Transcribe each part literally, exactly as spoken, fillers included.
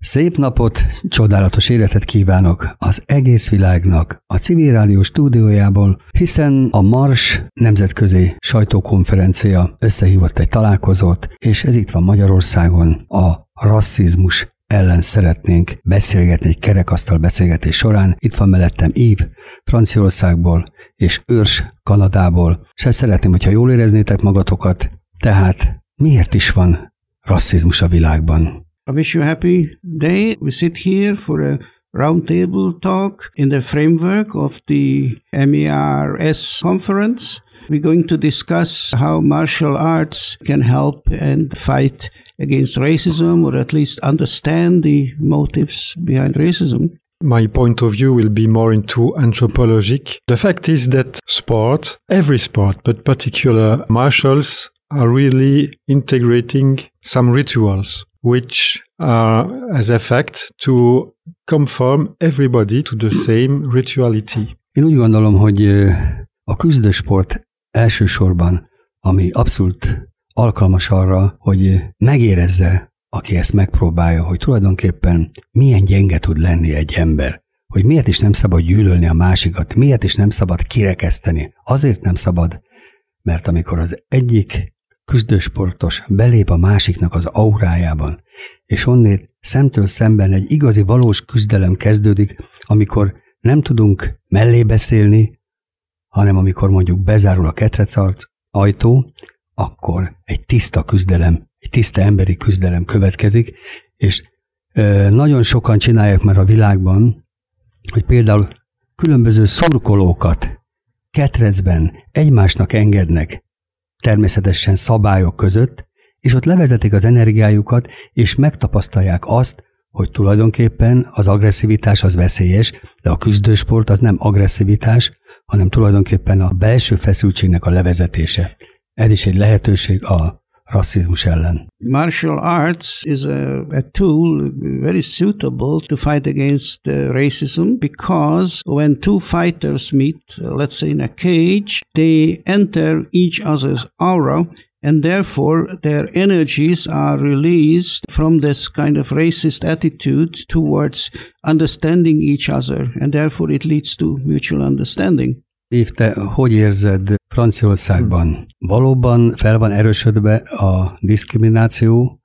Szép napot, csodálatos életet kívánok az egész világnak a Civil Rádió stúdiójából, hiszen a Mars nemzetközi sajtókonferencia összehívott egy találkozót, és ez itt van Magyarországon. A rasszizmus ellen szeretnénk beszélgetni egy kerekasztal beszélgetés során. Itt van mellettem Yves Franciaországból és Őrs Kanadából, és ezt szeretném, hogyha jól éreznétek magatokat. Tehát miért is van rasszizmus a világban? I wish you a happy day. We sit here for a roundtable talk in the framework of the M E R S conference. We're going to discuss how martial arts can help and fight against racism, or at least understand the motives behind racism. My point of view will be more into anthropologic. The fact is that sport, every sport, but particular martials, are really integrating some rituals which are as effect to conform everybody to the same rituality. Én úgy gondolom, hogy a küzdősport elsősorban, ami abszolút alkalmas arra, hogy megérezze, aki ezt megpróbálja, hogy tulajdonképpen milyen gyenge tud lenni egy ember, hogy miért is nem szabad gyűlölni a másikat, miért is nem szabad kirekeszteni. Azért nem szabad, mert amikor az egyik küzdősportos belép a másiknak az aurájában, és onnét szemtől szemben egy igazi valós küzdelem kezdődik, amikor nem tudunk mellé beszélni, hanem amikor mondjuk bezárul a ketrecarc ajtó, akkor egy tiszta küzdelem, egy tiszta emberi küzdelem következik, és ö, nagyon sokan csinálják már a világban, hogy például különböző szurkolókat ketrecben egymásnak engednek, természetesen szabályok között, és ott levezetik az energiájukat, és megtapasztalják azt, hogy tulajdonképpen az agresszivitás az veszélyes, de a küzdősport az nem agresszivitás, hanem tulajdonképpen a belső feszültségnek a levezetése. Ez is egy lehetőség a rasszizmus ellen. Martial arts is a, a tool very suitable to fight against uh, racism, because when two fighters meet, uh, let's say in a cage, they enter each other's aura, and therefore their energies are released from this kind of racist attitude towards understanding each other, and therefore it leads to mutual understanding. Yves, te hogy érzed Franciaországban? Valóban fel van erősödve a diszkrimináció,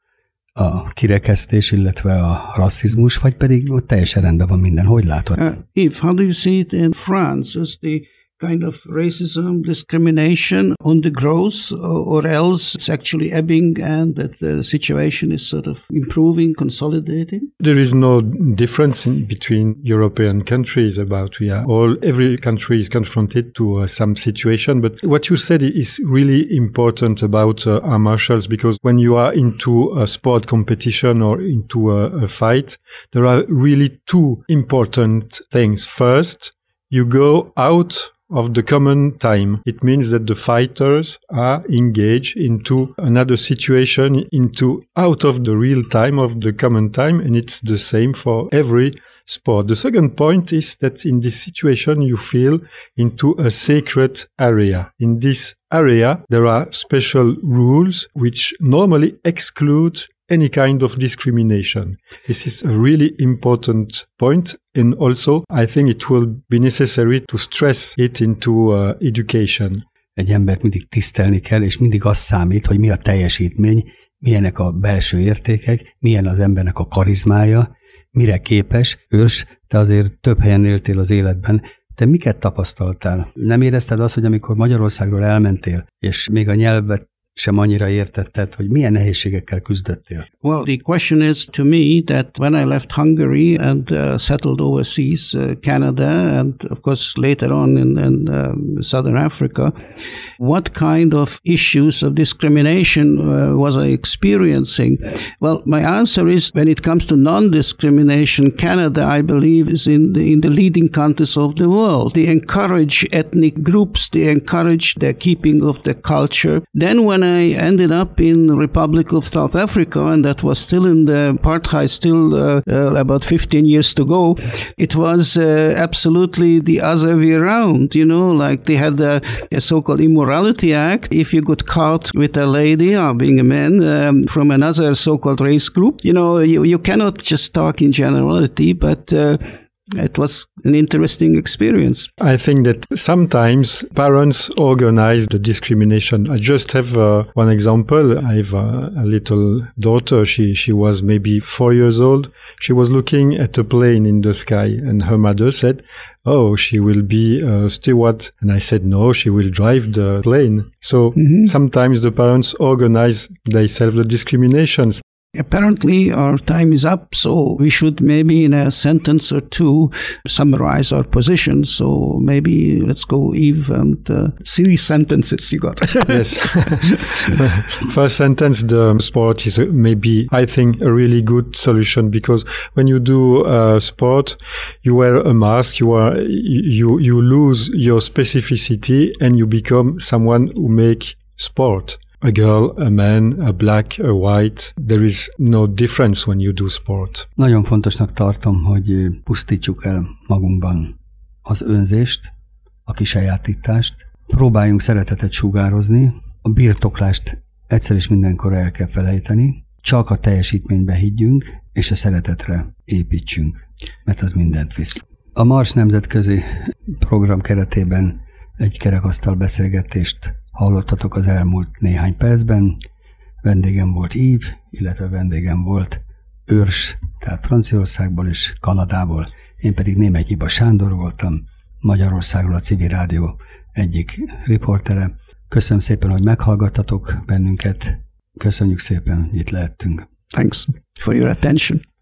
a kirekesztés, illetve a rasszizmus, vagy pedig ott teljesen rendben van minden? Hogy látod? Uh, Yves, how do you see it in France? Is the kind of racism, discrimination on the growth, or else it's actually ebbing and that the situation is sort of improving, consolidating? There is no difference in between European countries about we are all every country is confronted to uh, some situation, but what you said is really important about uh, our martials, because when you are into a sport competition or into a, a fight, there are really two important things. First, you go out of the common time. It means that the fighters are engaged into another situation, into out of the real time of the common time, and it's the same for every sport. The second point is that in this situation you feel into a sacred area. In this area there are special rules which normally exclude any kind of discrimination. This is a really important point, and also I think it will be necessary to stress it into uh, education. Egy embert mindig tisztelni kell, és mindig az számít, hogy mi a teljesítmény, milyenek a belső értékek, milyen az embernek a karizmája, mire képes. Őrs, te azért több helyen éltél az életben. Te miket tapasztaltál? Nem érezted azt, hogy amikor Magyarországról elmentél, és még a nyelvet sem annyira értetted, hogy milyen nehézségekkel küzdöttél? Well, the question is to me that when I left Hungary and uh, settled overseas, uh, Canada, and of course later on in, in um, Southern Africa, what kind of issues of discrimination uh, was I experiencing? Well, my answer is, when it comes to non-discrimination, Canada, I believe, is in the, in the leading countries of the world. They encourage ethnic groups, they encourage the keeping of the culture. Then when when I ended up in Republic of South Africa, and that was still in the apartheid, still uh, uh, about fifteen years to go, it was uh, absolutely the other way around. You know, like they had a, a so-called Immorality Act. If you got caught with a lady or being a man um, from another so-called race group, you know, you, you cannot just talk in generality, but uh, it was an interesting experience. I think that sometimes parents organize the discrimination. I just have uh, one example. I have a, a little daughter. She she was maybe four years old. She was looking at a plane in the sky, and her mother said, "Oh, she will be a steward." And I said, "No, she will drive the plane." So mm-hmm. sometimes the parents organize themselves the discriminations. Apparently, our time is up, so we should maybe in a sentence or two summarize our position. So maybe let's go, Yves, and uh, three sentences you got. Yes. First sentence, the sport is maybe, I think, a really good solution, because when you do uh, sport, you wear a mask, you are you you lose your specificity, and you become someone who make sport. A girl, a man, a black, a white, there is no difference when you do sport. Nagyon fontosnak tartom, hogy pusztítsuk el magunkban az önzést, a kisajátítást, próbáljunk szeretetet sugározni, a birtoklást egyszer és mindenkor el kell felejteni, csak a teljesítménybe higgyünk, és a szeretetre építsünk, mert az mindent visz. A Mars nemzetközi program keretében egy kerekasztal beszélgetést hallottatok az elmúlt néhány percben. Vendégem volt Yves, illetve vendégem volt Őrs, tehát Franciaországból és Kanadából. Én pedig Németh Iba Sándor voltam, Magyarországról a Civil Rádió egyik riportere. Köszönöm szépen, hogy meghallgattatok bennünket. Köszönjük szépen, hogy itt lehettünk. Thanks for your attention.